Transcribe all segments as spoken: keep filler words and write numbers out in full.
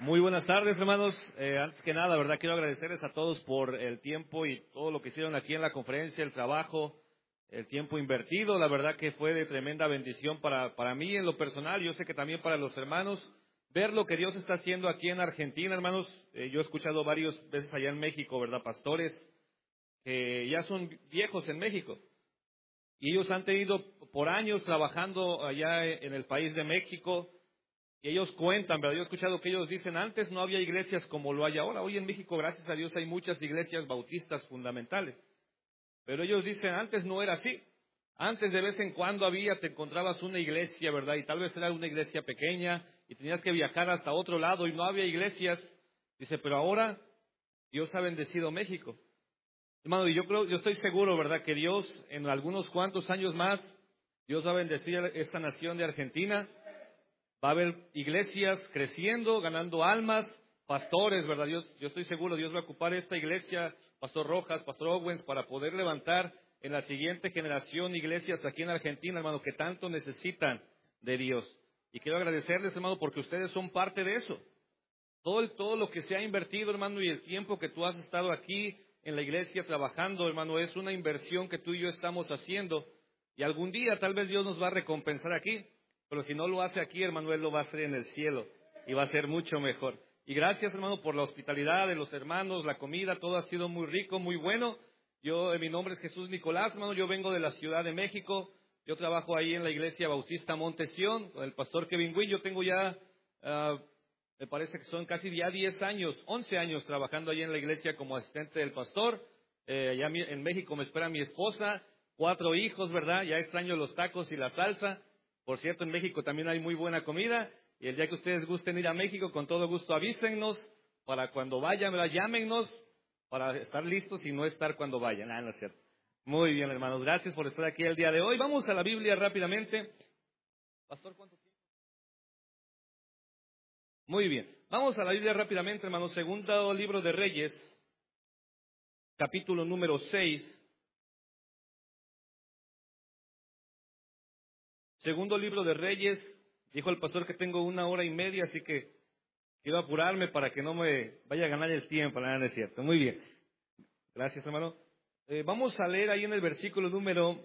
Muy buenas tardes, hermanos. Eh, antes que nada, verdad, quiero agradecerles a todos por el tiempo y todo lo que hicieron aquí en la conferencia, el trabajo, el tiempo invertido. La verdad que fue de tremenda bendición para, para mí en lo personal. Yo sé que también para los hermanos. Ver lo que Dios está haciendo aquí en Argentina, hermanos. Eh, yo he escuchado varias veces allá en México, ¿verdad? Pastores que ya son viejos en México. Y ellos han tenido por años trabajando allá en el país de México. Y ellos cuentan, ¿verdad? Yo he escuchado que ellos dicen, antes no había iglesias como lo hay ahora. Hoy en México, gracias a Dios, hay muchas iglesias bautistas fundamentales. Pero ellos dicen, antes no era así. Antes de vez en cuando había, te encontrabas una iglesia, ¿verdad? Y tal vez era una iglesia pequeña y tenías que viajar hasta otro lado y no había iglesias. Dice, pero ahora Dios ha bendecido México. Hermano, y yo creo, yo estoy seguro, ¿verdad? Que Dios en algunos cuantos años más, Dios va a bendecir esta nación de Argentina. Va a haber iglesias creciendo, ganando almas, pastores, ¿verdad? Dios, yo estoy seguro, Dios va a ocupar esta iglesia, Pastor Rojas, Pastor Owens, para poder levantar en la siguiente generación iglesias aquí en Argentina, hermano, que tanto necesitan de Dios. Y quiero agradecerles, hermano, porque ustedes son parte de eso. Todo, el, todo lo que se ha invertido, hermano, y el tiempo que tú has estado aquí en la iglesia trabajando, hermano, es una inversión que tú y yo estamos haciendo. Y algún día tal vez Dios nos va a recompensar aquí. Pero si no lo hace aquí, hermano, Él lo va a hacer en el cielo y va a ser mucho mejor. Y gracias, hermano, por la hospitalidad de los hermanos, la comida, todo ha sido muy rico, muy bueno. Yo, mi nombre es Jesús Nicolás, hermano, yo vengo de la Ciudad de México. Yo trabajo ahí en la Iglesia Bautista Montesión, con el pastor Kevin Wynn. Yo tengo ya, uh, me parece que son casi ya diez años, once años trabajando ahí en la iglesia como asistente del pastor. Eh, allá en México me espera mi esposa, cuatro hijos, ¿verdad? Ya extraño los tacos y la salsa. Por cierto, en México también hay muy buena comida, y el día que ustedes gusten ir a México, con todo gusto avísennos, para cuando vayan, ¿verdad? Llámennos, para estar listos y no estar cuando vayan. Ah, no es cierto. Muy bien, hermanos, gracias por estar aquí el día de hoy. Vamos a la Biblia rápidamente. Pastor, ¿cuánto tiempo? Muy bien, vamos a la Biblia rápidamente, hermanos. Segundo libro de Reyes, capítulo número seis. Segundo libro de Reyes, dijo el pastor que tengo una hora y media, así que quiero apurarme para que no me vaya a ganar el tiempo, la verdad es cierto. Muy bien. Gracias, hermano. Eh, vamos a leer ahí en el versículo número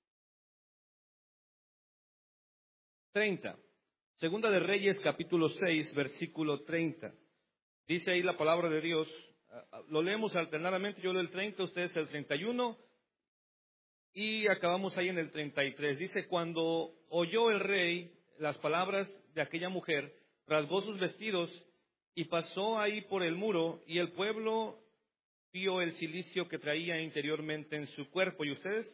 treinta. Segunda de Reyes, capítulo seis, versículo treinta. Dice ahí la palabra de Dios. Lo leemos alternadamente. Yo leo el treinta, ustedes el treinta y uno. Y acabamos ahí en el treinta y tres. Dice, cuando oyó el rey las palabras de aquella mujer, rasgó sus vestidos y pasó ahí por el muro, y el pueblo vio el cilicio que traía interiormente en su cuerpo. ¿Y ustedes?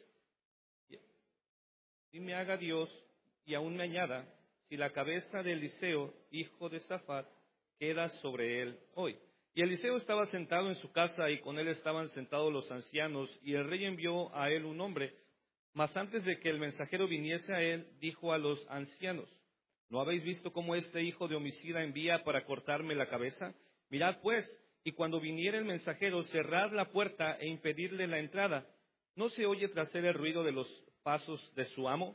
Y me haga Dios, y aún me añada, si la cabeza de Eliseo, hijo de Safat, queda sobre él hoy. Y Eliseo estaba sentado en su casa, y con él estaban sentados los ancianos, y el rey envió a él un hombre. Mas antes de que el mensajero viniese a él, dijo a los ancianos, ¿no habéis visto cómo este hijo de homicida envía para cortarme la cabeza? Mirad pues, y cuando viniere el mensajero, cerrad la puerta e impedirle la entrada. ¿No se oye tras él el ruido de los pasos de su amo?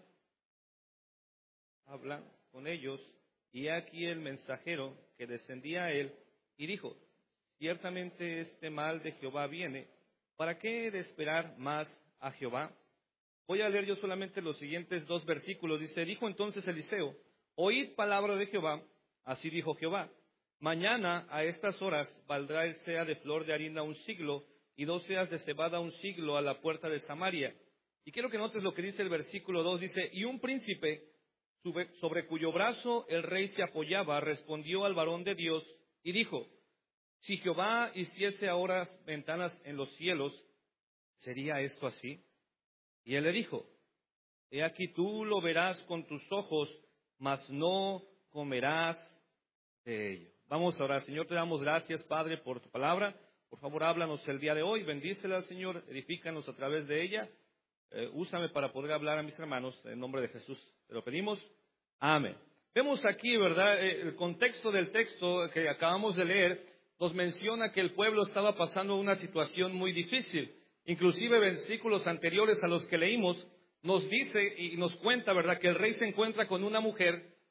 Habla con ellos, y he aquí el mensajero que descendía a él, y dijo, ciertamente este mal de Jehová viene, ¿para qué he de esperar más a Jehová? Voy a leer yo solamente los siguientes dos versículos. Dice, dijo entonces Eliseo, oíd palabra de Jehová, así dijo Jehová, mañana a estas horas valdrá el sea de flor de harina un siglo, y dos seas de cebada un siglo a la puerta de Samaria. Y quiero que notes lo que dice el versículo dos, dice, y un príncipe sobre cuyo brazo el rey se apoyaba, respondió al varón de Dios, y dijo, si Jehová hiciese ahora ventanas en los cielos, ¿sería esto así? Y él le dijo, he aquí tú lo verás con tus ojos, mas no comerás de ello. Vamos a orar. Señor, te damos gracias, Padre, por tu palabra. Por favor, háblanos el día de hoy. Bendícela, Señor, edifícanos a través de ella. Eh, úsame para poder hablar a mis hermanos. En nombre de Jesús te lo pedimos. Amén. Vemos aquí, ¿verdad? Eh, el contexto del texto que acabamos de leer nos menciona que el pueblo estaba pasando una situación muy difícil. Inclusive versículos anteriores a los que leímos nos dice y nos cuenta, ¿verdad?, que el rey se encuentra con una mujer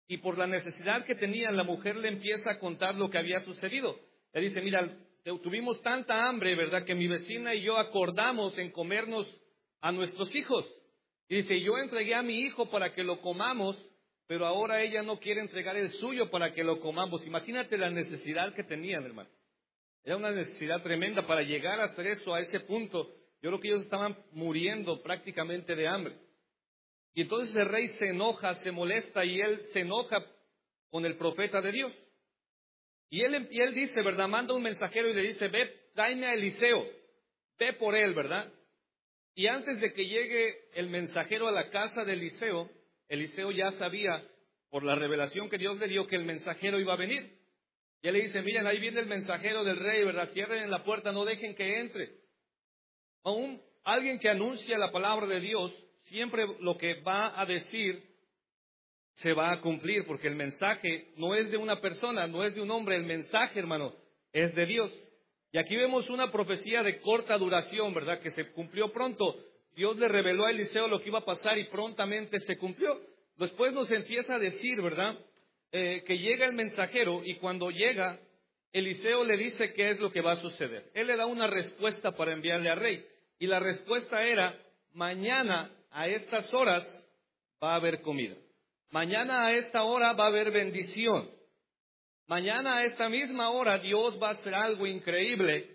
Y por la necesidad que tenía, la mujer le empieza a contar lo que había sucedido. Le dice, mira, tuvimos tanta hambre, ¿verdad?, que mi vecina y yo acordamos en comernos a nuestros hijos. Y dice, yo entregué a mi hijo para que lo comamos, pero ahora ella no quiere entregar el suyo para que lo comamos. Imagínate la necesidad que tenían, hermano. Era una necesidad tremenda para llegar a hacer eso, a ese punto. Yo creo que ellos estaban muriendo prácticamente de hambre. Y entonces el rey se enoja, se molesta, y él se enoja con el profeta de Dios. Y él, y él dice, ¿verdad?, manda un mensajero y le dice, ve, tráeme a Eliseo, ve por él, ¿verdad? Y antes de que llegue el mensajero a la casa de Eliseo, Eliseo ya sabía, por la revelación que Dios le dio, que el mensajero iba a venir. Y él le dice, miren, ahí viene el mensajero del rey, ¿verdad? Cierren la puerta, no dejen que entre. Aún alguien que anuncia la palabra de Dios, siempre lo que va a decir se va a cumplir, porque el mensaje no es de una persona, no es de un hombre, el mensaje, hermano, es de Dios. Y aquí vemos una profecía de corta duración, ¿verdad?, que se cumplió pronto. Dios le reveló a Eliseo lo que iba a pasar y prontamente se cumplió. Después nos empieza a decir, ¿verdad?, eh, que llega el mensajero, y cuando llega, Eliseo le dice qué es lo que va a suceder. Él le da una respuesta para enviarle al rey. Y la respuesta era, mañana a estas horas va a haber comida. Mañana a esta hora va a haber bendición. Mañana a esta misma hora Dios va a hacer algo increíble.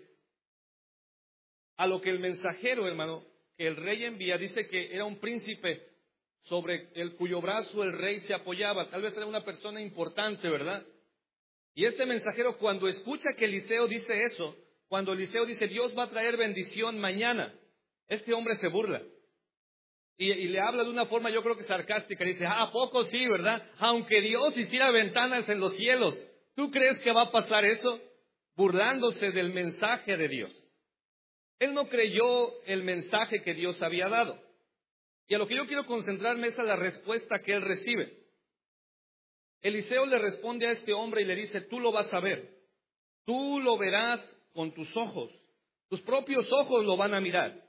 A lo que el mensajero, hermano, que el rey envía, dice que era un príncipe sobre el cuyo brazo el rey se apoyaba. Tal vez era una persona importante, ¿verdad? Y este mensajero, cuando escucha que Eliseo dice eso, cuando Eliseo dice, Dios va a traer bendición mañana, este hombre se burla. Y, y le habla de una forma, yo creo que sarcástica. Dice, ah, ¿a poco sí, verdad? Aunque Dios hiciera ventanas en los cielos, ¿tú crees que va a pasar eso? Burlándose del mensaje de Dios. Él no creyó el mensaje que Dios había dado. Y a lo que yo quiero concentrarme es a la respuesta que él recibe. Eliseo le responde a este hombre y le dice, tú lo vas a ver. Tú lo verás con tus ojos. Tus propios ojos lo van a mirar.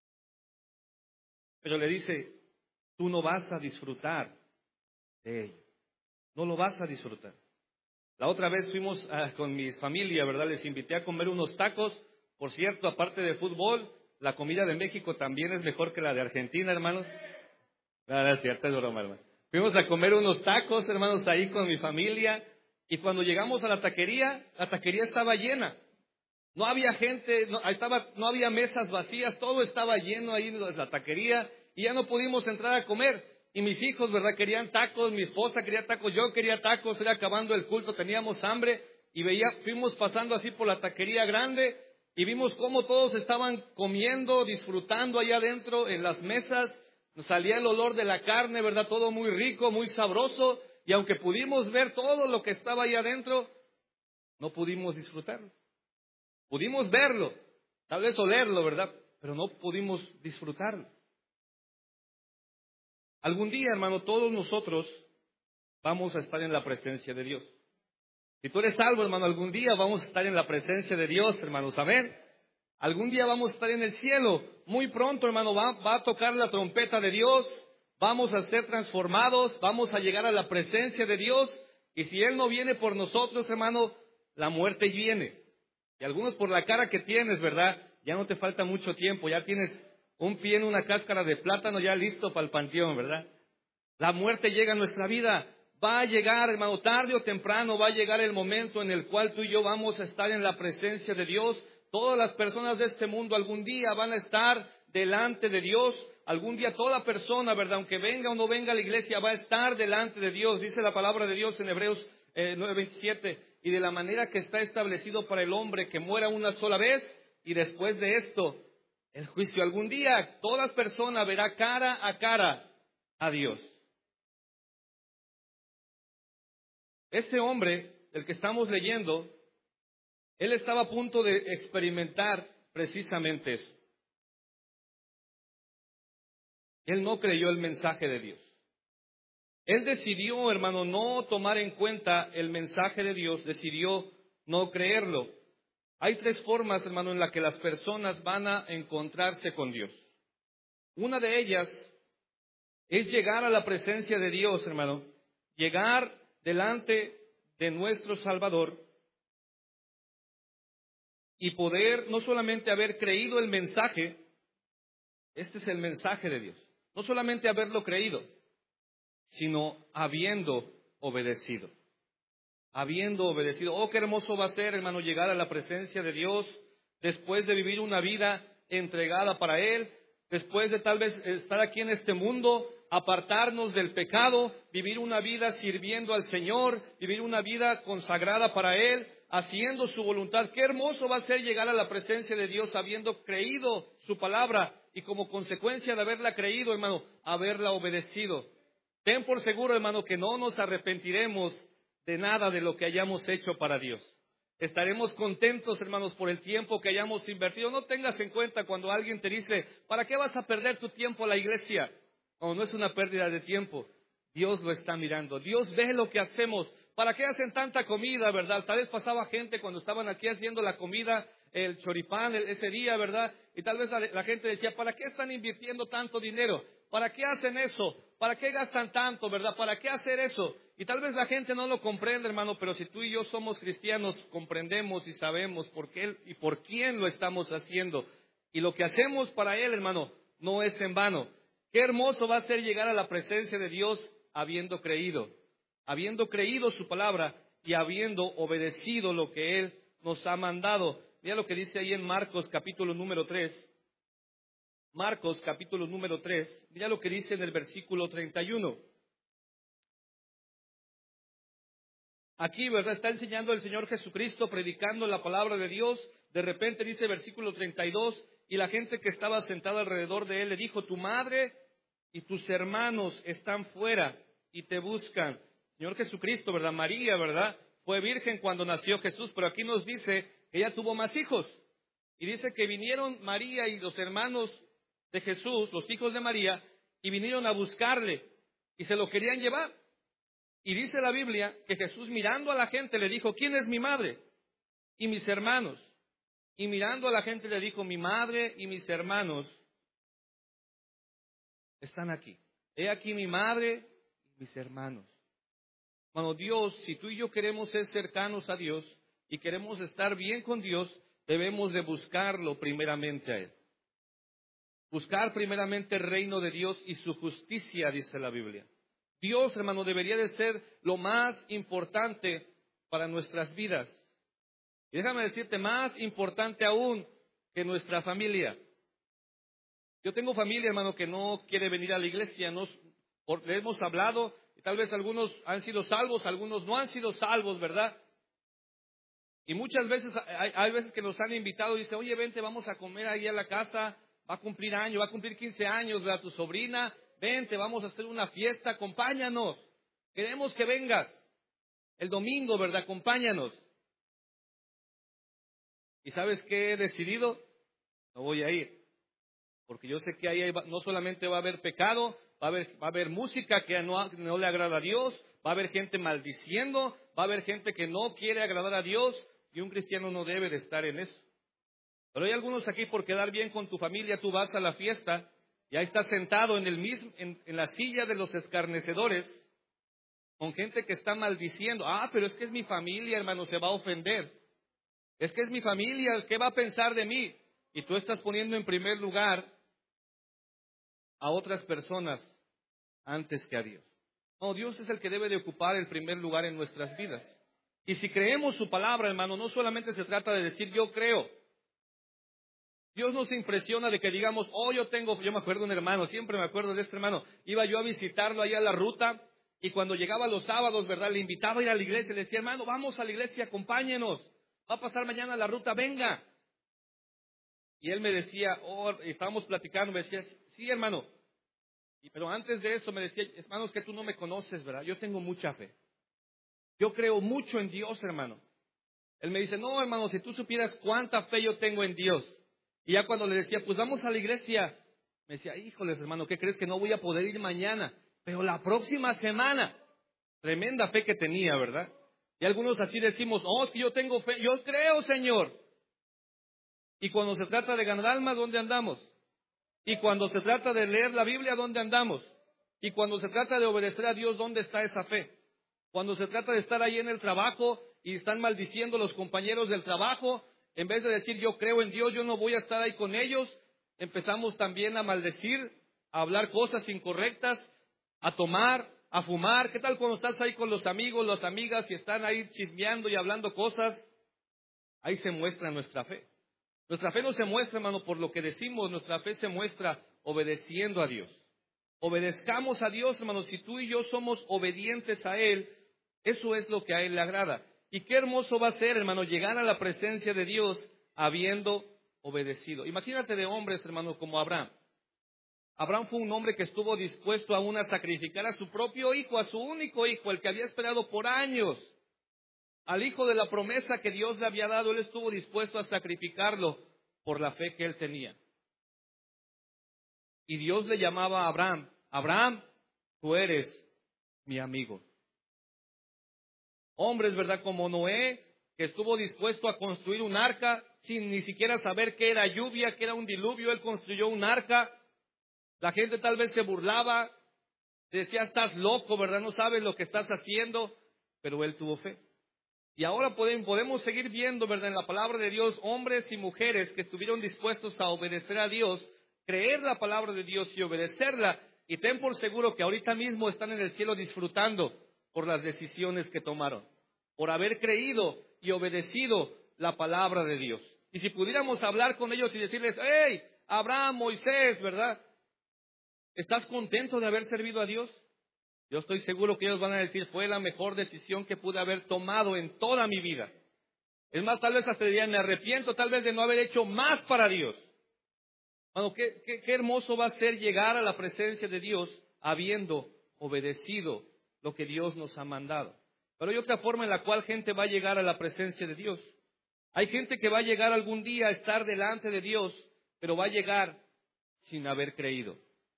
Pero le dice, tú no vas a disfrutar de ello. No lo vas a disfrutar. La otra vez fuimos a, con mi familia, ¿verdad? Les invité a comer unos tacos. Por cierto, aparte de fútbol, la comida de México también es mejor que la de Argentina, hermanos. No, no es cierto, es broma, hermano. Fuimos a comer unos tacos, hermanos, ahí con mi familia. Y cuando llegamos a la taquería, la taquería estaba llena. No había gente, no, estaba, no había mesas vacías, todo estaba lleno ahí en la taquería. Y ya no pudimos entrar a comer. Y mis hijos, ¿verdad?, querían tacos, mi esposa quería tacos, yo quería tacos, era acabando el culto, teníamos hambre. Y veía, fuimos pasando así por la taquería grande y vimos cómo todos estaban comiendo, disfrutando allá adentro en las mesas. Nos salía el olor de la carne, ¿verdad? Todo muy rico, muy sabroso. Y aunque pudimos ver todo lo que estaba ahí adentro, no pudimos disfrutarlo. Pudimos verlo, tal vez olerlo, ¿verdad? Pero no pudimos disfrutarlo. Algún día, hermano, todos nosotros vamos a estar en la presencia de Dios. Si tú eres salvo, hermano, algún día vamos a estar en la presencia de Dios, hermanos, amén. Algún día vamos a estar en el cielo. Muy pronto, hermano, va, va a tocar la trompeta de Dios. Vamos a ser transformados, vamos a llegar a la presencia de Dios. Y si Él no viene por nosotros, hermano, la muerte viene. Y algunos por la cara que tienes, ¿verdad? Ya no te falta mucho tiempo, ya tienes un pie en una cáscara de plátano ya listo para el panteón, ¿verdad? La muerte llega a nuestra vida. Va a llegar, hermano, tarde o temprano va a llegar el momento en el cual tú y yo vamos a estar en la presencia de Dios. Todas las personas de este mundo algún día van a estar delante de Dios. Algún día toda persona, ¿verdad?, aunque venga o no venga a la iglesia, va a estar delante de Dios. Dice la palabra de Dios en Hebreos eh, nueve veintisiete. Y de la manera que está establecido para el hombre que muera una sola vez y después de esto el juicio. Algún día toda persona verá cara a cara a Dios. Este hombre, el que estamos leyendo, él estaba a punto de experimentar precisamente eso. Él no creyó el mensaje de Dios. Él decidió, hermano, no tomar en cuenta el mensaje de Dios, decidió no creerlo. Hay tres formas, hermano, en las que las personas van a encontrarse con Dios. Una de ellas es llegar a la presencia de Dios, hermano, llegar delante de nuestro Salvador y poder no solamente haber creído el mensaje, este es el mensaje de Dios, no solamente haberlo creído, sino habiendo obedecido. Habiendo obedecido. Oh, qué hermoso va a ser, hermano, llegar a la presencia de Dios después de vivir una vida entregada para Él, después de tal vez estar aquí en este mundo, apartarnos del pecado, vivir una vida sirviendo al Señor, vivir una vida consagrada para Él, haciendo su voluntad. Qué hermoso va a ser llegar a la presencia de Dios habiendo creído su palabra y como consecuencia de haberla creído, hermano, haberla obedecido. Ten por seguro, hermano, que no nos arrepentiremos de nada de lo que hayamos hecho para Dios. Estaremos contentos, hermanos, por el tiempo que hayamos invertido. No tengas en cuenta cuando alguien te dice, ¿para qué vas a perder tu tiempo a la iglesia? No, no es una pérdida de tiempo. Dios lo está mirando. Dios ve lo que hacemos. ¿Para qué hacen tanta comida, verdad? Tal vez pasaba gente cuando estaban aquí haciendo la comida, el choripán ese día, ¿verdad? Y tal vez la, la gente decía, ¿para qué están invirtiendo tanto dinero? ¿Para qué hacen eso? ¿Para qué gastan tanto, verdad? ¿Para qué hacer eso? Y tal vez la gente no lo comprende, hermano, pero si tú y yo somos cristianos, comprendemos y sabemos por qué y por quién lo estamos haciendo. Y lo que hacemos para Él, hermano, no es en vano. Qué hermoso va a ser llegar a la presencia de Dios habiendo creído, habiendo creído su palabra y habiendo obedecido lo que Él nos ha mandado. Mira lo que dice ahí en Marcos capítulo número tres. Marcos capítulo número tres. Mira lo que dice en el versículo treinta y uno. Aquí, ¿verdad? Está enseñando el Señor Jesucristo, predicando la palabra de Dios. De repente dice versículo treinta y dos, y la gente que estaba sentada alrededor de Él le dijo, tu madre y tus hermanos están fuera y te buscan. Señor Jesucristo, ¿verdad? María, ¿verdad? Fue virgen cuando nació Jesús, pero aquí nos dice que ella tuvo más hijos. Y dice que vinieron María y los hermanos de Jesús, los hijos de María, y vinieron a buscarle y se lo querían llevar. Y dice la Biblia que Jesús, mirando a la gente, le dijo, ¿quién es mi madre y mis hermanos? Y mirando a la gente le dijo, mi madre y mis hermanos están aquí. He aquí mi madre y mis hermanos. Hermano, Dios, si tú y yo queremos ser cercanos a Dios y queremos estar bien con Dios, debemos de buscarlo primeramente a Él. Buscar primeramente el reino de Dios y su justicia, dice la Biblia. Dios, hermano, debería de ser lo más importante para nuestras vidas. Y déjame decirte, más importante aún que nuestra familia. Yo tengo familia, hermano, que no quiere venir a la iglesia. Nos, por, le hemos hablado, y tal vez algunos han sido salvos, algunos no han sido salvos, ¿verdad? Y muchas veces, hay, hay veces que nos han invitado y dicen, oye, vente, vamos a comer ahí a la casa, va a cumplir años, va a cumplir quince años, ¿verdad? Tu sobrina, vente, vamos a hacer una fiesta, acompáñanos. Queremos que vengas el domingo, ¿verdad? Acompáñanos. ¿Y sabes qué he decidido? No voy a ir. Porque yo sé que ahí no solamente va a haber pecado, va a haber, va a haber música que no, no le agrada a Dios, va a haber gente maldiciendo, va a haber gente que no quiere agradar a Dios, y un cristiano no debe de estar en eso. Pero hay algunos aquí, por quedar bien con tu familia, tú vas a la fiesta, y ahí estás sentado en, el mismo, en, en la silla de los escarnecedores, con gente que está maldiciendo. Ah, pero es que es mi familia, hermano, se va a ofender. Es que es mi familia, ¿qué va a pensar de mí? Y tú estás poniendo en primer lugar a otras personas antes que a Dios. No, Dios es el que debe de ocupar el primer lugar en nuestras vidas. Y si creemos su palabra, hermano, no solamente se trata de decir yo creo. Dios no se impresiona de que digamos, oh, yo tengo, yo me acuerdo de un hermano, siempre me acuerdo de este hermano, iba yo a visitarlo allá a la ruta, y cuando llegaba los sábados, ¿verdad? Le invitaba a ir a la iglesia, le decía, hermano, vamos a la iglesia, acompáñenos, va a pasar mañana la ruta, venga. Y él me decía, oh, estábamos platicando, me decía, sí, hermano. Y, pero antes de eso me decía, hermanos, que tú no me conoces, ¿verdad? Yo tengo mucha fe. Yo creo mucho en Dios, hermano. Él me dice, no, hermano, si tú supieras cuánta fe yo tengo en Dios. Y ya cuando le decía, pues vamos a la iglesia, me decía, híjoles, hermano, ¿qué crees que no voy a poder ir mañana? Pero la próxima semana. Tremenda fe que tenía, ¿verdad? Y algunos así decimos, oh, es que yo tengo fe, yo creo, Señor. Y cuando se trata de ganar almas, ¿dónde andamos? Y cuando se trata de leer la Biblia, ¿dónde andamos? Y cuando se trata de obedecer a Dios, ¿dónde está esa fe? Cuando se trata de estar ahí en el trabajo y están maldiciendo los compañeros del trabajo, en vez de decir yo creo en Dios, yo no voy a estar ahí con ellos, empezamos también a maldecir, a hablar cosas incorrectas, a tomar, a fumar. ¿Qué tal cuando estás ahí con los amigos, las amigas y están ahí chismeando y hablando cosas? Ahí se muestra nuestra fe. Nuestra fe no se muestra, hermano, por lo que decimos, nuestra fe se muestra obedeciendo a Dios. Obedezcamos a Dios, hermano. Si tú y yo somos obedientes a Él, eso es lo que a Él le agrada. Y qué hermoso va a ser, hermano, llegar a la presencia de Dios habiendo obedecido. Imagínate de hombres, hermano, como Abraham. Abraham fue un hombre que estuvo dispuesto aún a sacrificar a su propio hijo, a su único hijo, el que había esperado por años. Al hijo de la promesa que Dios le había dado, él estuvo dispuesto a sacrificarlo por la fe que él tenía. Y Dios le llamaba a Abraham: Abraham, tú eres mi amigo. Hombres, ¿verdad? Como Noé, que estuvo dispuesto a construir un arca sin ni siquiera saber qué era lluvia, qué era un diluvio. Él construyó un arca. La gente tal vez se burlaba, decía: estás loco, ¿verdad? No sabes lo que estás haciendo. Pero él tuvo fe. Y ahora podemos seguir viendo, ¿verdad?, en la palabra de Dios, hombres y mujeres que estuvieron dispuestos a obedecer a Dios, creer la palabra de Dios y obedecerla. Y ten por seguro que ahorita mismo están en el cielo disfrutando por las decisiones que tomaron, por haber creído y obedecido la palabra de Dios. Y si pudiéramos hablar con ellos y decirles: hey, Abraham, Moisés, ¿verdad?, ¿estás contento de haber servido a Dios? Yo estoy seguro que ellos van a decir: fue la mejor decisión que pude haber tomado en toda mi vida. Es más, tal vez hasta dirían: me arrepiento tal vez de no haber hecho más para Dios. Bueno, qué, qué, qué hermoso va a ser llegar a la presencia de Dios habiendo obedecido lo que Dios nos ha mandado. Pero hay otra forma en la cual gente va a llegar a la presencia de Dios. Hay gente que va a llegar algún día a estar delante de Dios, pero va a llegar sin haber creído.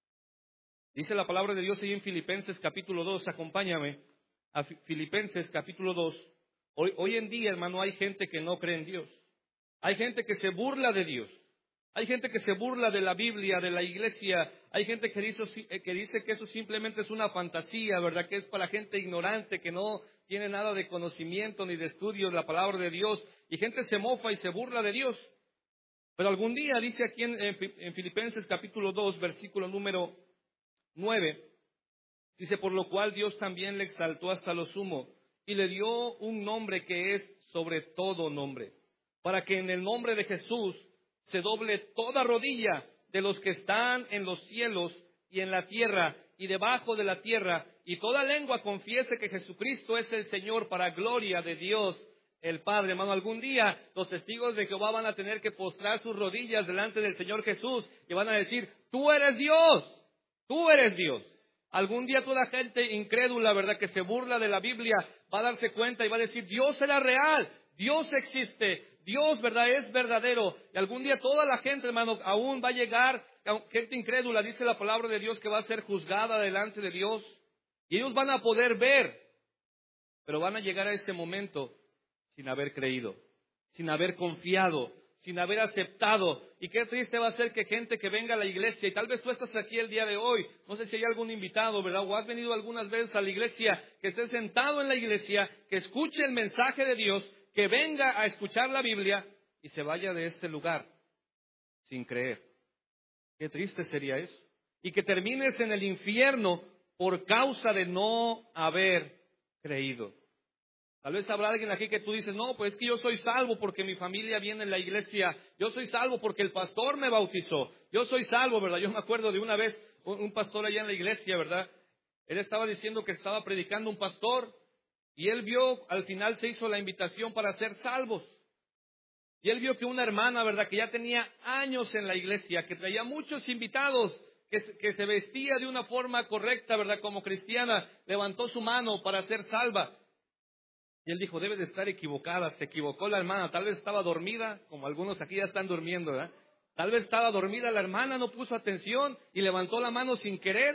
Dice la palabra de Dios ahí en Filipenses capítulo dos, acompáñame a Filipenses capítulo dos. Hoy, hoy en día, hermano, hay gente que no cree en Dios. Hay gente que se burla de Dios. Hay gente que se burla de la Biblia, de la iglesia. Hay gente que dice, que dice que eso simplemente es una fantasía, ¿verdad? Que es para gente ignorante, que no tiene nada de conocimiento ni de estudio de la palabra de Dios. Y gente se mofa y se burla de Dios. Pero algún día, dice aquí en, en Filipenses capítulo dos, versículo número nueve, dice: por lo cual Dios también le exaltó hasta lo sumo y le dio un nombre que es sobre todo nombre, para que en el nombre de Jesús se doble toda rodilla de los que están en los cielos y en la tierra y debajo de la tierra, y toda lengua confiese que Jesucristo es el Señor, para gloria de Dios el Padre. Hermano, algún día los testigos de Jehová van a tener que postrar sus rodillas delante del Señor Jesús y van a decir: tú eres Dios. Tú eres Dios. Algún día toda gente incrédula, ¿verdad?, que se burla de la Biblia, va a darse cuenta y va a decir: Dios era real, Dios existe, Dios, ¿verdad?, es verdadero. Y algún día toda la gente, hermano, aún va a llegar, gente incrédula, dice la palabra de Dios, que va a ser juzgada delante de Dios. Y ellos van a poder ver, pero van a llegar a ese momento sin haber creído, sin haber confiado, sin haber aceptado. Y qué triste va a ser que gente que venga a la iglesia, y tal vez tú estás aquí el día de hoy, no sé si hay algún invitado, ¿verdad?, o has venido algunas veces a la iglesia, que esté sentado en la iglesia, que escuche el mensaje de Dios, que venga a escuchar la Biblia y se vaya de este lugar sin creer. Qué triste sería eso. Y que termines en el infierno por causa de no haber creído. Tal vez habrá alguien aquí que tú dices: no, pues es que yo soy salvo porque mi familia viene en la iglesia. Yo soy salvo porque el pastor me bautizó. Yo soy salvo, ¿verdad? Yo me acuerdo de una vez un pastor allá en la iglesia, ¿verdad? Él estaba diciendo que estaba predicando un pastor y él vio, al final se hizo la invitación para ser salvos. Y él vio que una hermana, ¿verdad?, que ya tenía años en la iglesia, que traía muchos invitados, que, que se vestía de una forma correcta, ¿verdad?, como cristiana, levantó su mano para ser salva. Y él dijo: debe de estar equivocada. Se equivocó la hermana, tal vez estaba dormida, como algunos aquí ya están durmiendo, ¿verdad? Tal vez estaba dormida la hermana, no puso atención y levantó la mano sin querer.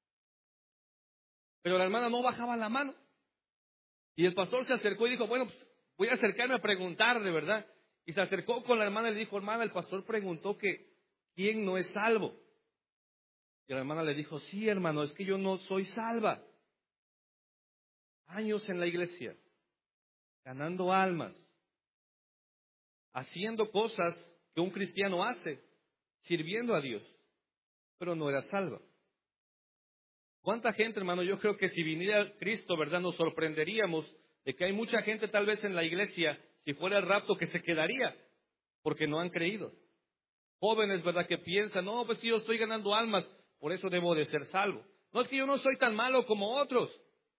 Pero la hermana no bajaba la mano. Y el pastor se acercó y dijo: bueno, pues voy a acercarme a preguntarle, ¿verdad? Y se acercó con la hermana y le dijo: hermana, el pastor preguntó que ¿quién no es salvo? Y la hermana le dijo: sí, hermano, es que yo no soy salva. años en la iglesia, ganando almas, haciendo cosas que un cristiano hace, sirviendo a Dios, pero no era salva. ¿Cuánta gente, hermano? Yo creo que si viniera Cristo, ¿verdad?, nos sorprenderíamos de que hay mucha gente tal vez en la iglesia, si fuera el rapto, que se quedaría, porque no han creído. Jóvenes, ¿verdad?, que piensan, no, pues que yo estoy ganando almas, por eso debo de ser salvo. No, es que yo no soy tan malo como otros.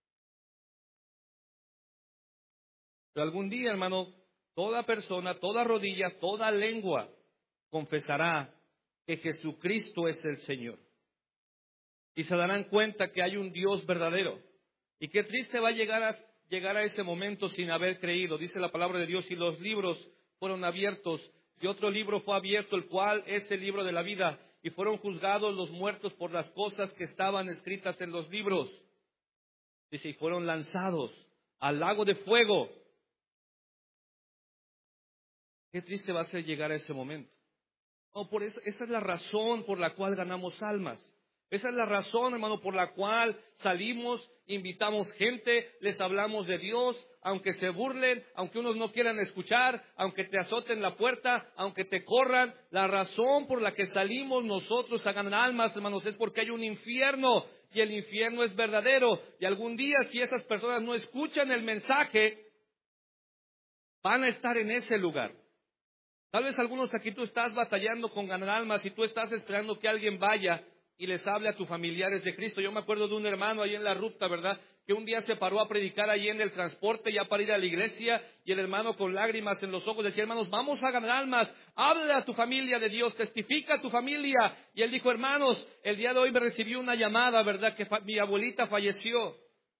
Pero algún día, hermano, toda persona, toda rodilla, toda lengua confesará que Jesucristo es el Señor. Y se darán cuenta que hay un Dios verdadero. Y qué triste va a llegar a, llegar a ese momento sin haber creído. Dice la palabra de Dios, y los libros fueron abiertos, y otro libro fue abierto, el cual es el libro de la vida. Y fueron juzgados los muertos por las cosas que estaban escritas en los libros. Dice, y fueron lanzados al lago de fuego. Qué triste va a ser llegar a ese momento. Oh, por eso, esa es la razón por la cual ganamos almas. Esa es la razón, hermano, por la cual salimos, invitamos gente, les hablamos de Dios, aunque se burlen, aunque unos no quieran escuchar, aunque te azoten la puerta, aunque te corran. La razón por la que salimos nosotros a ganar almas, hermanos, es porque hay un infierno, y el infierno es verdadero. Y algún día, si esas personas no escuchan el mensaje, van a estar en ese lugar. Tal vez algunos aquí tú estás batallando con ganar almas y tú estás esperando que alguien vaya y les hable a tus familiares de Cristo. Yo me acuerdo de un hermano ahí en la ruta, ¿verdad?, que un día se paró a predicar ahí en el transporte ya para ir a la iglesia, y el hermano con lágrimas en los ojos decía, hermanos, vamos a ganar almas, habla a tu familia de Dios, testifica a tu familia. Y él dijo, hermanos, el día de hoy me recibió una llamada, ¿verdad?, que fa- mi abuelita falleció.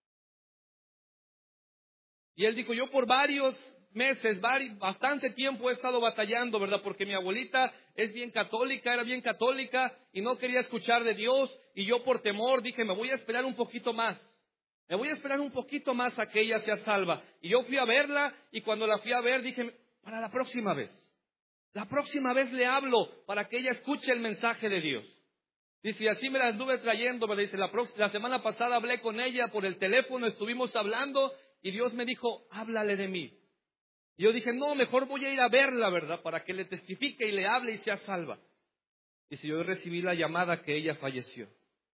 Y él dijo, yo por varios meses, vari- bastante tiempo he estado batallando, ¿verdad? Porque mi abuelita es bien católica, era bien católica y no quería escuchar de Dios. Y yo por temor dije, me voy a esperar un poquito más. Me voy a esperar un poquito más a que ella sea salva. Y yo fui a verla, y cuando la fui a ver dije, para la próxima vez. La próxima vez le hablo para que ella escuche el mensaje de Dios. Dice, y así me la anduve trayendo, me dice, la, próxima, la semana pasada hablé con ella por el teléfono, estuvimos hablando, y Dios me dijo, háblale de mí. Y yo dije, no, mejor voy a ir a verla, ¿verdad?, para que le testifique y le hable y sea salva. Y si yo recibí la llamada que ella falleció.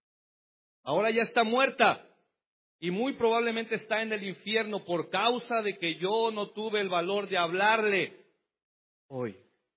Ahora ya está muerta, y muy probablemente está en el infierno por causa de que yo no tuve el valor de hablarle hoy.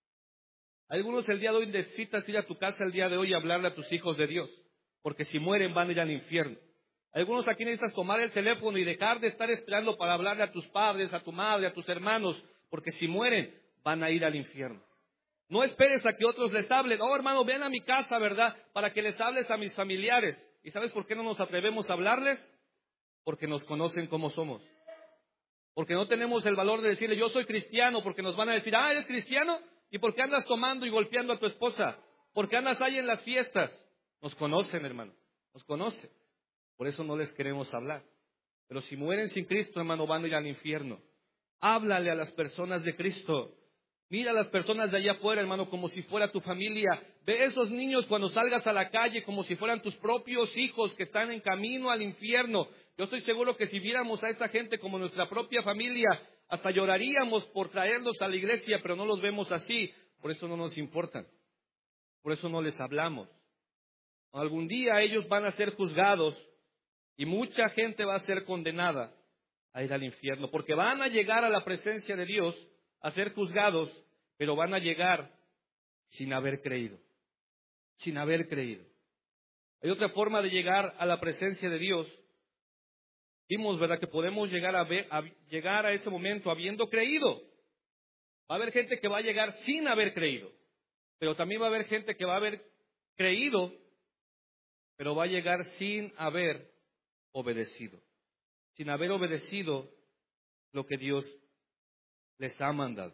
Algunos el día de hoy necesitas ir a tu casa el día de hoy y hablarle a tus hijos de Dios, porque si mueren van a ir al infierno. Algunos aquí necesitas tomar el teléfono y dejar de estar esperando para hablarle a tus padres, a tu madre, a tus hermanos, porque si mueren van a ir al infierno. No esperes a que otros les hablen. Oh, hermano, ven a mi casa, ¿verdad?, para que les hables a mis familiares. ¿Y sabes por qué no nos atrevemos a hablarles? Porque nos conocen como somos. Porque no tenemos el valor de decirle, yo soy cristiano, porque nos van a decir, ah, ¿eres cristiano? ¿Y por qué andas tomando y golpeando a tu esposa? ¿Por qué andas ahí en las fiestas? Nos conocen, hermano, nos conocen. Por eso no les queremos hablar. Pero si mueren sin Cristo, hermano, van a ir al infierno. Háblale a las personas de Cristo. Mira a las personas de allá afuera, hermano, como si fuera tu familia. Ve a esos niños cuando salgas a la calle como si fueran tus propios hijos que están en camino al infierno. Yo estoy seguro que si viéramos a esa gente como nuestra propia familia, hasta lloraríamos por traerlos a la iglesia, pero no los vemos así. Por eso no nos importan. Por eso no les hablamos. Algún día ellos van a ser juzgados y mucha gente va a ser condenada a ir al infierno, porque van a llegar a la presencia de Dios a ser juzgados, pero van a llegar sin haber creído, sin haber creído. Hay otra forma de llegar a la presencia de Dios. Vimos, ¿verdad?, que podemos llegar a, ver, a llegar a ese momento habiendo creído. Va a haber gente que va a llegar sin haber creído, pero también va a haber gente que va a haber creído, pero va a llegar sin haber obedecido, sin haber obedecido lo que Dios les ha mandado.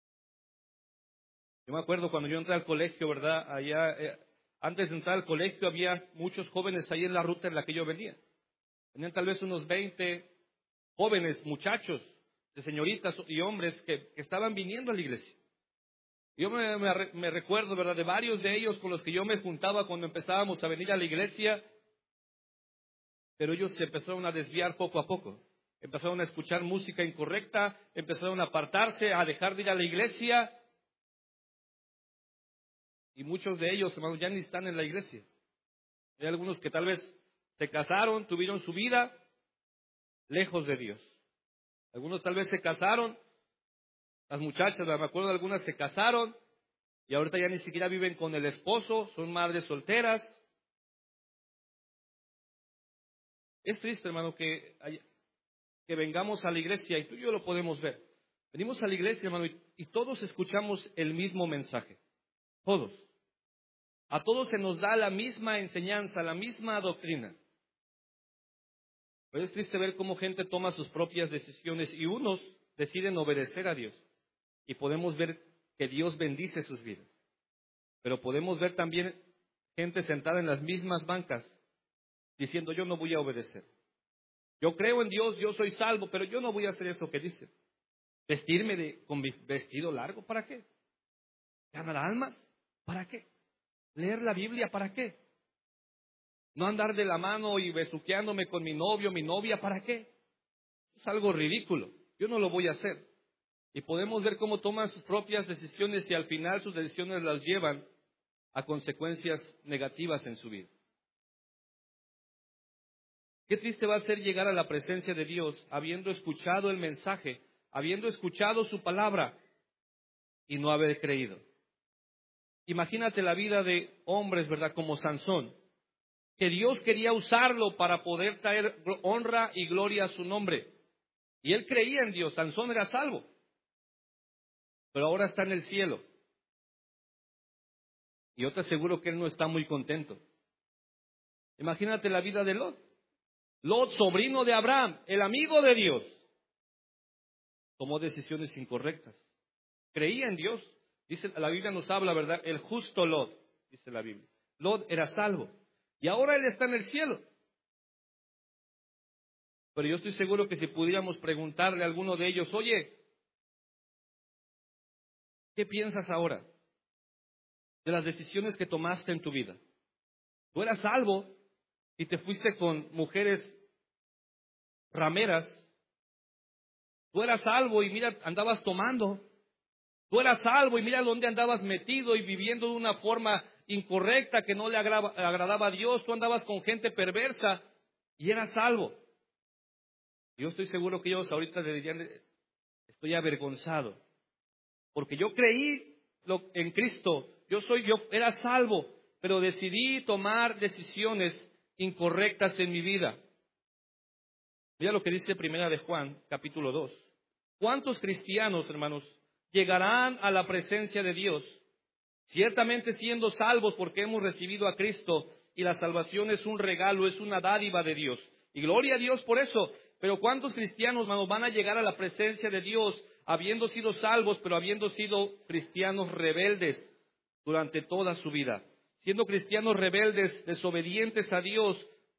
Yo me acuerdo cuando yo entré al colegio, ¿verdad? Allá, eh, antes de entrar al colegio había muchos jóvenes ahí en la ruta en la que yo venía. Tenían tal vez unos veinte jóvenes, muchachos, de señoritas y hombres que, que estaban viniendo a la iglesia. Yo me, me, me recuerdo, ¿verdad?, de varios de ellos con los que yo me juntaba cuando empezábamos a venir a la iglesia, pero ellos se empezaron a desviar poco a poco. empezaron a escuchar música incorrecta, empezaron a apartarse, a dejar de ir a la iglesia. Y muchos de ellos, hermanos, ya ni están en la iglesia. Hay algunos que tal vez se casaron, tuvieron su vida lejos de Dios. Algunos tal vez se casaron, las muchachas, me acuerdo de algunas se casaron y ahorita ya ni siquiera viven con el esposo, son madres solteras. Es triste, hermano, que, hay, que vengamos a la iglesia, y tú y yo lo podemos ver. Venimos a la iglesia, hermano, y, y todos escuchamos el mismo mensaje. Todos. A todos se nos da la misma enseñanza, la misma doctrina. Pero es triste ver cómo gente toma sus propias decisiones y unos deciden obedecer a Dios. Y podemos ver que Dios bendice sus vidas. Pero podemos ver también gente sentada en las mismas bancas diciendo: yo no voy a obedecer. Yo creo en Dios, yo soy salvo, pero yo no voy a hacer eso que dice. Vestirme de, con mi vestido largo, ¿para qué? ¿Ganar almas? ¿Para qué? ¿Leer la Biblia? ¿Para qué? ¿No andar de la mano y besuqueándome con mi novio, mi novia? ¿Para qué? Es algo ridículo. Yo no lo voy a hacer. Y podemos ver cómo toman sus propias decisiones y al final sus decisiones las llevan a consecuencias negativas en su vida. Qué triste va a ser llegar a la presencia de Dios habiendo escuchado el mensaje, habiendo escuchado su palabra y no haber creído. Imagínate la vida de hombres, ¿verdad? Como Sansón, que Dios quería usarlo para poder traer honra y gloria a su nombre. Y él creía en Dios, Sansón era salvo, pero ahora está en el cielo. Y yo te aseguro que él no está muy contento. Imagínate la vida de Lot. Lot, sobrino de Abraham, el amigo de Dios, tomó decisiones incorrectas. Creía en Dios. Dice, la Biblia nos habla, ¿verdad? El justo Lot, dice la Biblia. Lot era salvo. Y ahora él está en el cielo. Pero yo estoy seguro que si pudiéramos preguntarle a alguno de ellos: oye, ¿qué piensas ahora de las decisiones que tomaste en tu vida? Tú eras salvo y te fuiste con mujeres rameras. Tú eras salvo y mira, andabas tomando. Tú eras salvo y mira dónde andabas metido y viviendo de una forma incorrecta que no le agrava, agradaba a Dios. Tú andabas con gente perversa y eras salvo. Yo estoy seguro que ellos ahorita le dirían: estoy avergonzado, porque yo creí lo, en Cristo. Yo soy, yo era salvo, pero decidí tomar decisiones incorrectas en mi vida. Mira lo que dice Primera de Juan, capítulo dos. ¿Cuántos cristianos, hermanos, llegarán a la presencia de Dios? Ciertamente siendo salvos porque hemos recibido a Cristo, y la salvación es un regalo, es una dádiva de Dios. Y gloria a Dios por eso. Pero ¿cuántos cristianos, hermanos, van a llegar a la presencia de Dios habiendo sido salvos, pero habiendo sido cristianos rebeldes durante toda su vida? Siendo cristianos rebeldes, desobedientes a Dios,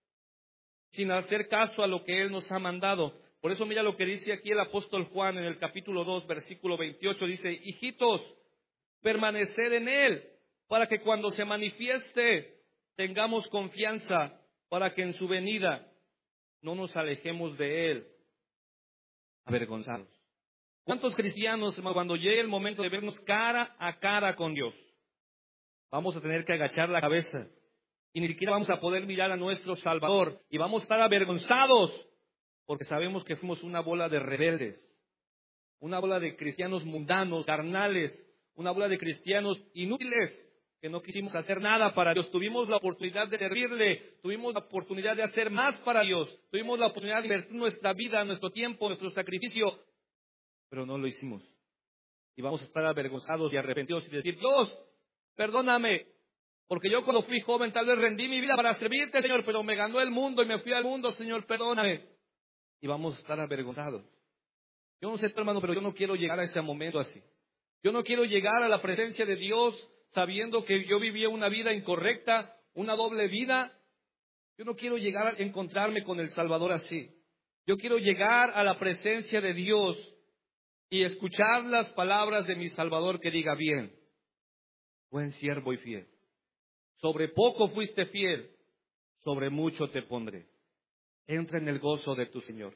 sin hacer caso a lo que Él nos ha mandado. Por eso mira lo que dice aquí el apóstol Juan en el capítulo dos, versículo veintiocho. Dice: hijitos, permaneced en Él, para que cuando se manifieste tengamos confianza, para que en su venida no nos alejemos de Él avergonzados. ¿Cuántos cristianos, cuando llegue el momento de vernos cara a cara con Dios, vamos a tener que agachar la cabeza y ni siquiera vamos a poder mirar a nuestro Salvador y vamos a estar avergonzados porque sabemos que fuimos una bola de rebeldes, una bola de cristianos mundanos, carnales, una bola de cristianos inútiles que no quisimos hacer nada para Dios? Tuvimos la oportunidad de servirle, tuvimos la oportunidad de hacer más para Dios, tuvimos la oportunidad de invertir nuestra vida, nuestro tiempo, nuestro sacrificio, pero no lo hicimos. Y vamos a estar avergonzados y arrepentidos y decir: Dios, perdóname, porque yo cuando fui joven tal vez rendí mi vida para servirte, Señor, pero me ganó el mundo y me fui al mundo, Señor, perdóname. Y vamos a estar avergonzados. Yo no sé, hermano, pero yo no quiero llegar a ese momento así. Yo no quiero llegar a la presencia de Dios sabiendo que yo vivía una vida incorrecta, una doble vida. Yo no quiero llegar a encontrarme con el Salvador así. Yo quiero llegar a la presencia de Dios y escuchar las palabras de mi Salvador que diga: bien, buen siervo y fiel. Sobre poco fuiste fiel, sobre mucho te pondré. Entra en el gozo de tu Señor.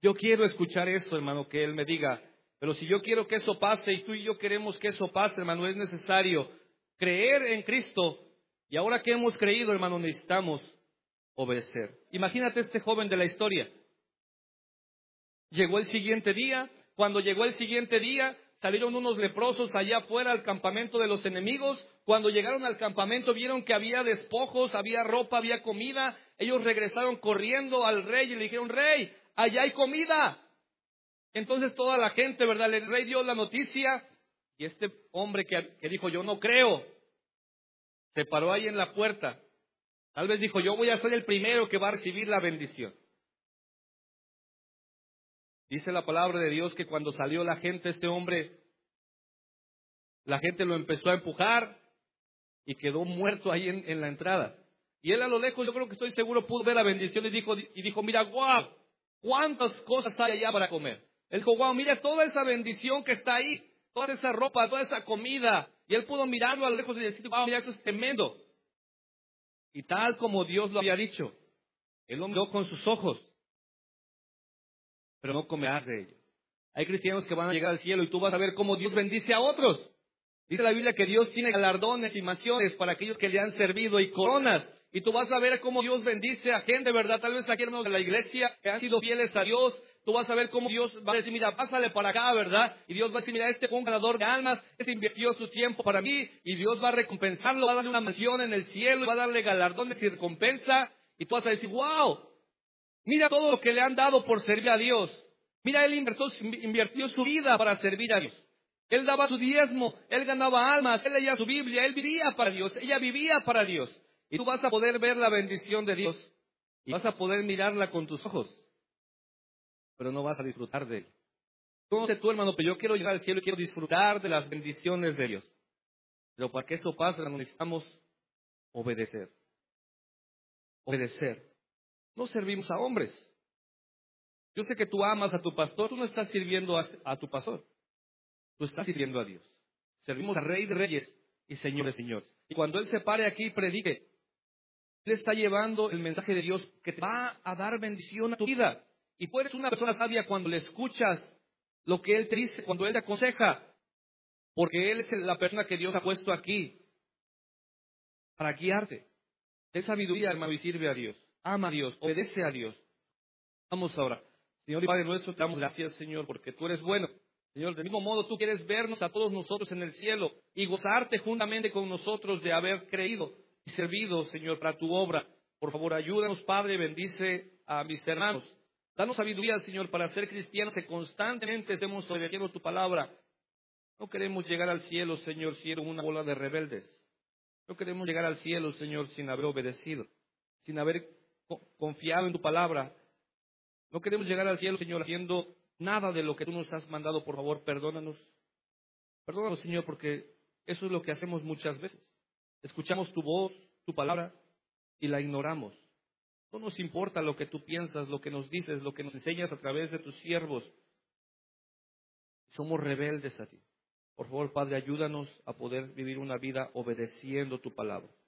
Yo quiero escuchar eso, hermano, que Él me diga. Pero si yo quiero que eso pase y tú y yo queremos que eso pase, hermano, es necesario creer en Cristo. Y ahora que hemos creído, hermano, necesitamos obedecer. Imagínate este joven de la historia. Llegó el siguiente día. Cuando llegó el siguiente día, salieron unos leprosos allá afuera al campamento de los enemigos. Cuando llegaron al campamento vieron que había despojos, había ropa, había comida. Ellos regresaron corriendo al rey y le dijeron, rey, allá hay comida. Entonces toda la gente, ¿verdad? El rey dio la noticia y este hombre que, que dijo, yo no creo, se paró ahí en la puerta. Tal vez dijo, yo voy a ser el primero que va a recibir la bendición. Dice la palabra de Dios que cuando salió la gente, este hombre, la gente lo empezó a empujar y quedó muerto ahí en, en la entrada. Y él a lo lejos, yo creo que estoy seguro, pudo ver la bendición y dijo, y dijo, mira, guau, cuántas cosas hay allá para comer. Él dijo, guau, mira toda esa bendición que está ahí, toda esa ropa, toda esa comida. Y él pudo mirarlo a lo lejos y decir, guau, mira, eso es tremendo. Y tal como Dios lo había dicho, él lo miró con sus ojos, pero no comerás de ello. Hay cristianos que van a llegar al cielo y tú vas a ver cómo Dios bendice a otros. Dice la Biblia que Dios tiene galardones y mansiones para aquellos que le han servido y coronas. Y tú vas a ver cómo Dios bendice a gente, ¿verdad? Tal vez aquí hermanos de la iglesia que han sido fieles a Dios. Tú vas a ver cómo Dios va a decir, mira, pásale para acá, ¿verdad? Y Dios va a decir, mira, este fue un ganador de almas, este invirtió su tiempo para mí. Y Dios va a recompensarlo, va a darle una mansión en el cielo, va a darle galardones y recompensa. Y tú vas a decir, wow, mira todo lo que le han dado por servir a Dios. Mira, él invirtió, invirtió su vida para servir a Dios. Él daba su diezmo, él ganaba almas, él leía su Biblia, él vivía para Dios, ella vivía para Dios. Y tú vas a poder ver la bendición de Dios y vas a poder mirarla con tus ojos, pero no vas a disfrutar de él. No sé tú, hermano, pero yo quiero llegar al cielo y quiero disfrutar de las bendiciones de Dios. Pero para que eso pase, necesitamos obedecer. Obedecer. No servimos a hombres. Yo sé que tú amas a tu pastor, tú no estás sirviendo a, a tu pastor. Tú estás sirviendo a Dios. Servimos al Rey de Reyes y Señor de Señores. Y cuando Él se pare aquí y predique, Él está llevando el mensaje de Dios que te va a dar bendición a tu vida. Y tú eres una persona sabia cuando le escuchas lo que Él te dice, cuando Él te aconseja. Porque Él es la persona que Dios ha puesto aquí para guiarte. Es sabiduría, hermano, y sirve a Dios. Ama a Dios, obedece a Dios. Vamos ahora. Señor y Padre nuestro, te damos gracias, Señor, porque tú eres bueno. Señor, del mismo modo tú quieres vernos a todos nosotros en el cielo y gozarte juntamente con nosotros de haber creído y servido, Señor, para tu obra. Por favor, ayúdanos, Padre, bendice a mis hermanos. Danos sabiduría, Señor, para ser cristianos que constantemente estemos obedeciendo tu palabra. No queremos llegar al cielo, Señor, siendo una bola de rebeldes. No queremos llegar al cielo, Señor, sin haber obedecido, sin haber confiado en tu palabra. No queremos llegar al cielo, Señor, haciendo nada de lo que tú nos has mandado. Por favor, perdónanos. Perdónanos, Señor, porque eso es lo que hacemos muchas veces. Escuchamos tu voz, tu palabra, y la ignoramos. No nos importa lo que tú piensas, lo que nos dices, lo que nos enseñas a través de tus siervos. Somos rebeldes a ti. Por favor, Padre, ayúdanos a poder vivir una vida obedeciendo tu palabra.